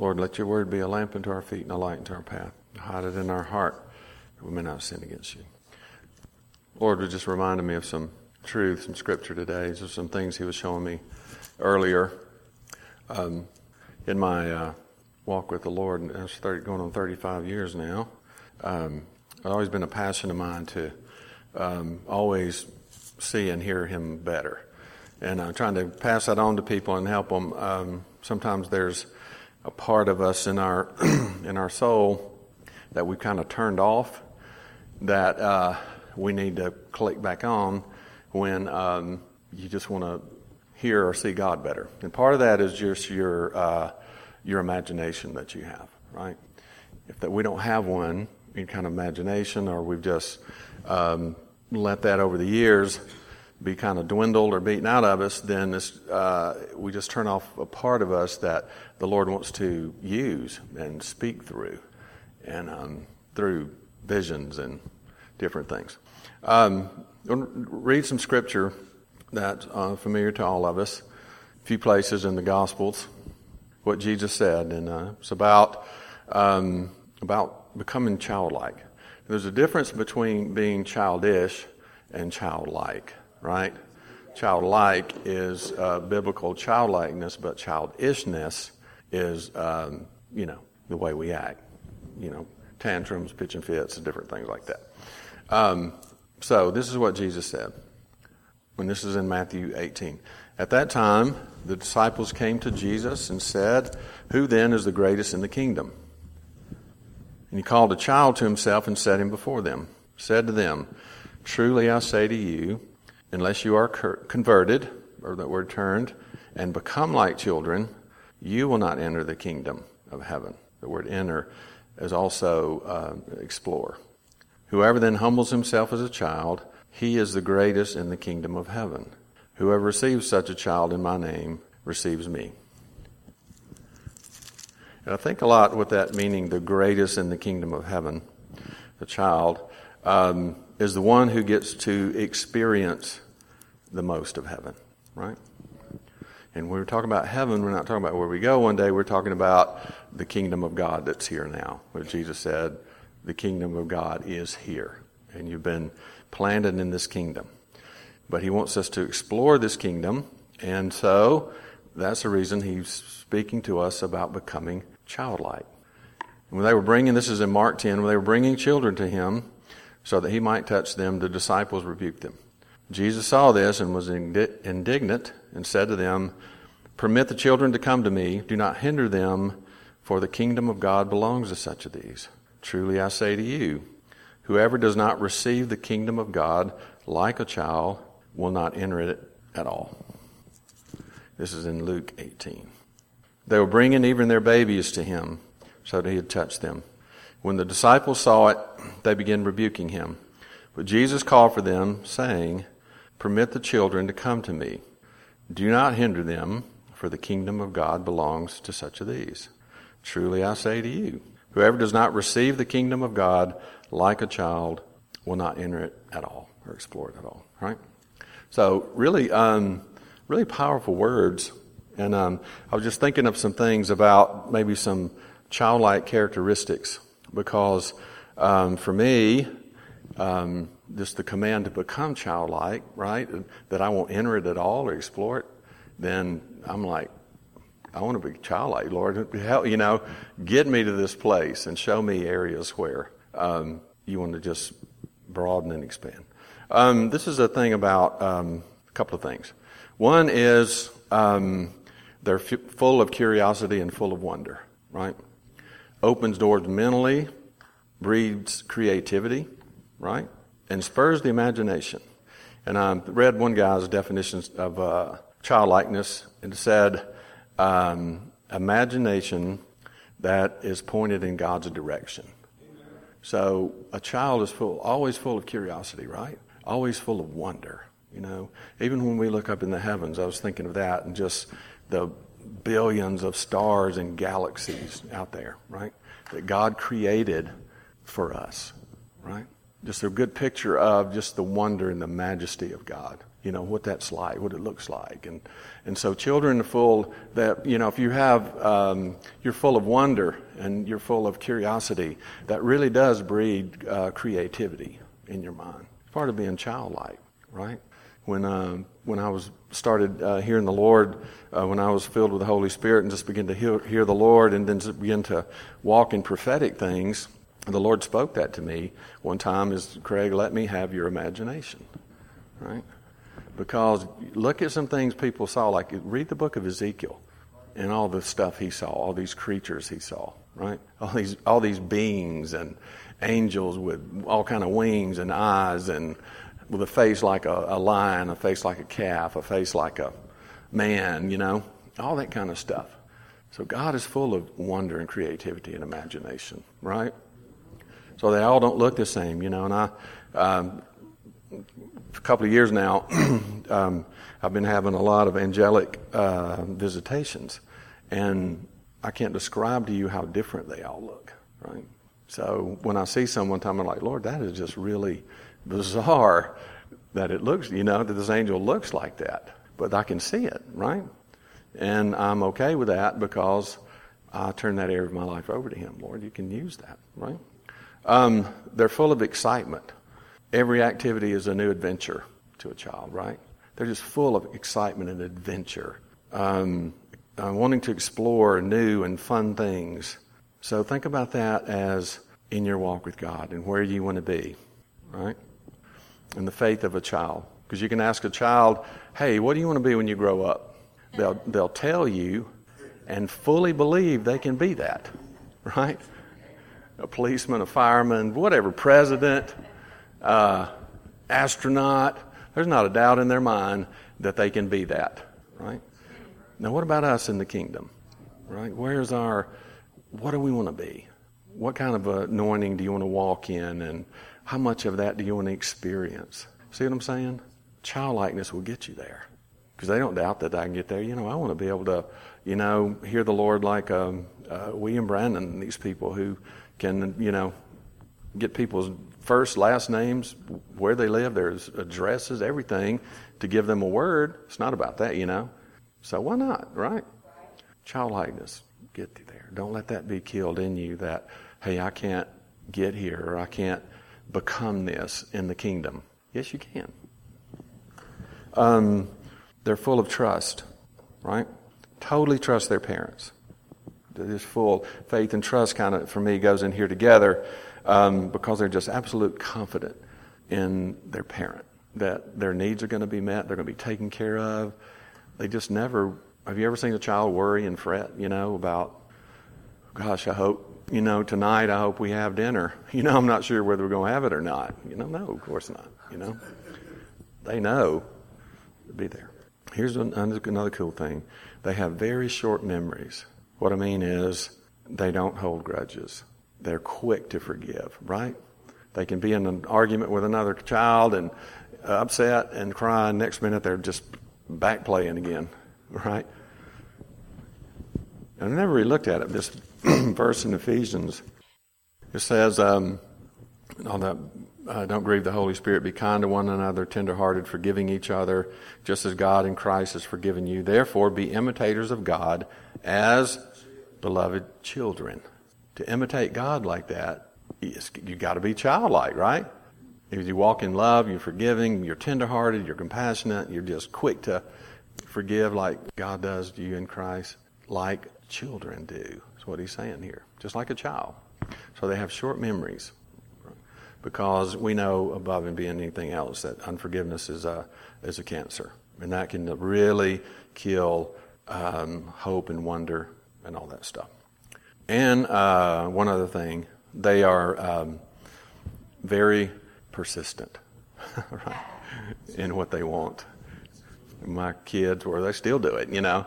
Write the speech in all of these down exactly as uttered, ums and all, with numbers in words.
Lord, let your word be a lamp unto our feet and a light unto our path. Hide it in our heart that we may not sin against you. Lord, it just reminded me of some truth, some scripture today. There's some things he was showing me earlier um, in my uh, walk with the Lord. And it's thirty, going on thirty-five years now. Um, it's always been a passion of mine to um, always see and hear him better. And I'm trying to pass that on to people and help them. Um, sometimes there's a part of us in our in our soul that we kind of turned off that uh, we need to click back on when um, you just want to hear or see God better. And part of that is just your uh, your imagination that you have, right? If that we don't have one, any kind of imagination, or we've just um, let that over the years be kind of dwindled or beaten out of us, then this, uh, we just turn off a part of us that the Lord wants to use and speak through, and um, through visions and different things. Um, read some scripture that's uh, familiar to all of us. A few places in the Gospels, what Jesus said, and uh, it's about um, about becoming childlike. There's a difference between being childish and childlike. Right? Childlike is uh, biblical childlikeness, but childishness is, um, you know, the way we act. You know, tantrums, pitching fits, and different things like that. Um, so this is what Jesus said. And this is in Matthew eighteen. At that time, the disciples came to Jesus and said, "Who then is the greatest in the kingdom?" And he called a child to himself and set him before them. Said to them, "Truly I say to you, unless you are converted," or that word turned, "and become like children, you will not enter the kingdom of heaven." The word enter is also uh, explore. "Whoever then humbles himself as a child, he is the greatest in the kingdom of heaven. Whoever receives such a child in my name receives me." And I think a lot with that meaning the greatest in the kingdom of heaven, the child, um, is the one who gets to experience the most of heaven, right? And when we're talking about heaven, we're not talking about where we go one day. We're talking about the kingdom of God that's here now. Where Jesus said, the kingdom of God is here. And you've been planted in this kingdom. But he wants us to explore this kingdom. And so that's the reason he's speaking to us about becoming childlike. And when they were bringing, this is in Mark ten, when they were bringing children to him so that he might touch them, the disciples rebuked them. Jesus saw this and was indignant and said to them, "Permit the children to come to me. Do not hinder them, for the kingdom of God belongs to such of these. Truly I say to you, whoever does not receive the kingdom of God like a child will not enter it at all." This is in Luke eighteen. They were bringing even their babies to him so that he had touched them. When the disciples saw it, they began rebuking him. But Jesus called for them, saying, "Permit the children to come to me. Do not hinder them, for the kingdom of God belongs to such of these. Truly I say to you, whoever does not receive the kingdom of God like a child will not enter it at all," or explore it at all, right? So really, um, really powerful words. And um, I was just thinking of some things about maybe some childlike characteristics, because um, for me, um, just the command to become childlike, right, that I won't enter it at all or explore it, then I'm like, I want to be childlike, Lord. Help, you know, get me to this place and show me areas where um, you want to just broaden and expand. Um, this is a thing about um, a couple of things. One is um, they're f- full of curiosity and full of wonder, right? Opens doors mentally, breeds creativity, right? And spurs the imagination. And I read one guy's definitions of uh, childlikeness, and it said, um, imagination that is pointed in God's direction. So a child is full, always full of curiosity, right? Always full of wonder, you know. Even when we look up in the heavens, I was thinking of that, and just the billions of stars and galaxies out there, right? That God created for us, right? Just a good picture of just the wonder and the majesty of God. you know, what that's like, what it looks like. And and so children are full that, you know, if you have, um, you're full of wonder and you're full of curiosity, that really does breed uh, creativity in your mind. It's part of being childlike, right? When uh, when I was started uh, hearing the Lord, uh, when I was filled with the Holy Spirit and just began to hear, hear the Lord and then just begin to walk in prophetic things, the Lord spoke that to me one time is, Craig, let me have your imagination, right? Because look at some things people saw, like read the book of Ezekiel and all the stuff he saw, all these creatures he saw, right? All these all these beings and angels with all kind of wings and eyes and with a face like a, a lion, a face like a calf, a face like a man, you know, all that kind of stuff. So God is full of wonder and creativity and imagination, right? So they all don't look the same, you know, and I... Um, a couple of years now, um, I've been having a lot of angelic uh, visitations, and I can't describe to you how different they all look, right? So when I see someone, I'm like, Lord, that is just really bizarre that it looks, you know, that this angel looks like that. But I can see it, right? And I'm okay with that because I turn that area of my life over to Him. Lord, you can use that, right? Um, they're full of excitement. Every activity is a new adventure to a child, right? They're just full of excitement and adventure, um, uh, wanting to explore new and fun things. So think about that as in your walk with God and where you want to be, right? And the faith of a child. Because you can ask a child, hey, what do you want to be when you grow up? They'll, they'll tell you and fully believe they can be that, right? A policeman, a fireman, whatever, president, Uh, astronaut, there's not a doubt in their mind that they can be that, right? Now, what about us in the kingdom, right? Where's our, what do we want to be? What kind of anointing do you want to walk in, and how much of that do you want to experience? See what I'm saying? Childlikeness will get you there, because they don't doubt that I can get there. You know, I want to be able to, you know, hear the Lord like um, uh, William Brandon and these people who can, you know, get people's first, last names, where they live, their addresses, everything, to give them a word. It's not about that, you know. So why not, right? Childlikeness, get you there. Don't let that be killed in you that, hey, I can't get here or I can't become this in the kingdom. Yes, you can. Um, they're full of trust, right? Totally trust their parents. This full faith and trust kind of, for me, goes in here together. Um, because they're just absolute confident in their parent, that their needs are going to be met, they're going to be taken care of. They just never, have you ever seen a child worry and fret, you know, about, gosh, I hope, you know, tonight I hope we have dinner. You know, I'm not sure whether we're going to have it or not. You know, no, of course not, you know. They know to be there. Here's another cool thing. They have very short memories. What I mean is they don't hold grudges. They're quick to forgive, right? They can be in an argument with another child and uh, upset and crying. Next minute, they're just back playing again, right? And I never really looked at it. This verse in Ephesians, it says, um, all that, uh, don't grieve the Holy Spirit, be kind to one another, tenderhearted, forgiving each other, just as God in Christ has forgiven you. Therefore, be imitators of God as beloved children. To imitate God like that, you got to be childlike, right? If you walk in love, you're forgiving, you're tenderhearted, you're compassionate, you're just quick to forgive like God does to you in Christ, like children do. That's what he's saying here. Just like a child. So they have short memories, because we know above and beyond anything else that unforgiveness is a is a cancer, and that can really kill um, hope and wonder and all that stuff. And uh, one other thing, they are um, very persistent, right, in what they want. My kids, or they still do it, you know.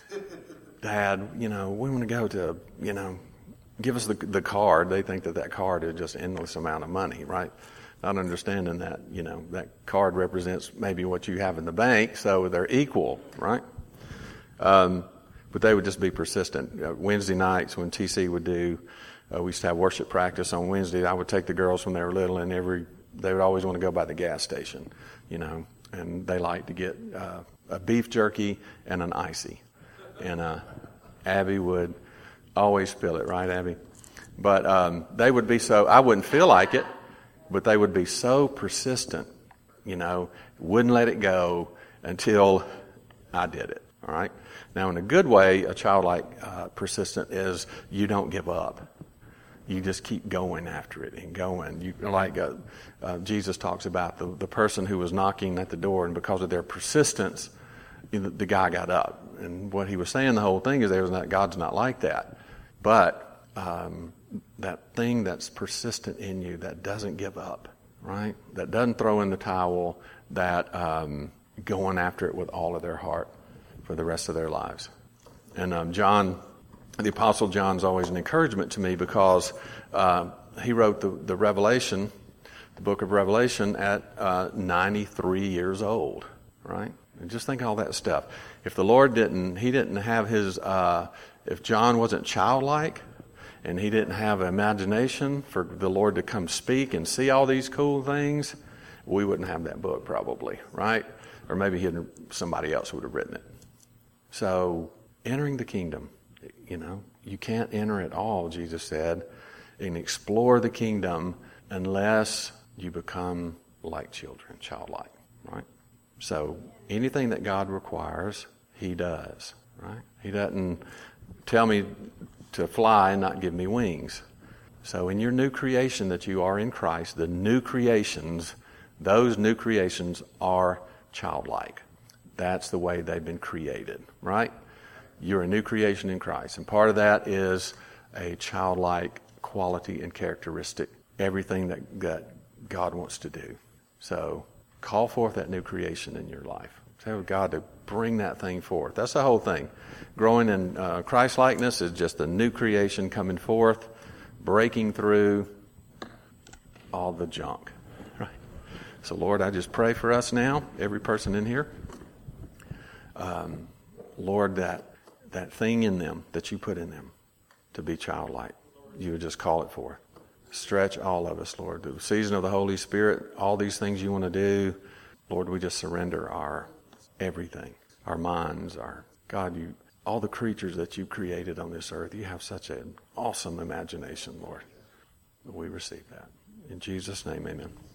Dad, you know, we want to go to, you know, give us the the card. They think that that card is just an endless amount of money, right? Not understanding that, you know, that card represents maybe what you have in the bank, so they're equal, right? Um But they would just be persistent. Uh, Wednesday nights when T C would do, uh, we used to have worship practice on Wednesday. I would take the girls when they were little, and every they would always want to go by the gas station, you know. and they like to get uh, a beef jerky and an icy. And uh, Abby would always spill it, right, Abby? But um, they would be so, I wouldn't feel like it, but they would be so persistent, you know, wouldn't let it go until I did it, all right? Now, in a good way, a childlike uh, persistent is you don't give up. You just keep going after it and going. You like uh, uh, Jesus talks about the, the person who was knocking at the door, and because of their persistence, you know, the guy got up. And what he was saying, the whole thing is, there was not, God's not like that. But um, that thing that's persistent in you, that doesn't give up, right? That doesn't throw in the towel, that um, going after it with all of their heart for the rest of their lives. And um, John. The Apostle John's always an encouragement to me because uh, he wrote the, the Revelation, the book of Revelation, at uh, ninety-three years old, right? And just think of all that stuff. If the Lord didn't, he didn't have his, uh, if John wasn't childlike and he didn't have imagination for the Lord to come speak and see all these cool things, we wouldn't have that book probably, right? Or maybe he somebody else would have written it. So, entering the kingdom. You know, you can't enter it all, Jesus said, and explore the kingdom unless you become like children, childlike, right? So anything that God requires, he does, right? He doesn't tell me to fly and not give me wings. So in your new creation that you are in Christ, the new creations, those new creations are childlike. That's the way they've been created, right? You're a new creation in Christ. And part of that is a childlike quality and characteristic, everything that, that God wants to do. So call forth that new creation in your life. Tell God to bring that thing forth. That's the whole thing. Growing in uh, Christ-likeness is just a new creation coming forth, breaking through all the junk. Right? So Lord, I just pray for us now, every person in here. Um, Lord, that that thing in them that you put in them to be childlike, you would just call it forth. Stretch all of us, Lord. The season of the Holy Spirit, all these things you want to do, Lord, we just surrender our everything, our minds, our, God, you, all the creatures that you created on this earth. You have such an awesome imagination, Lord. We receive that. In Jesus' name, amen.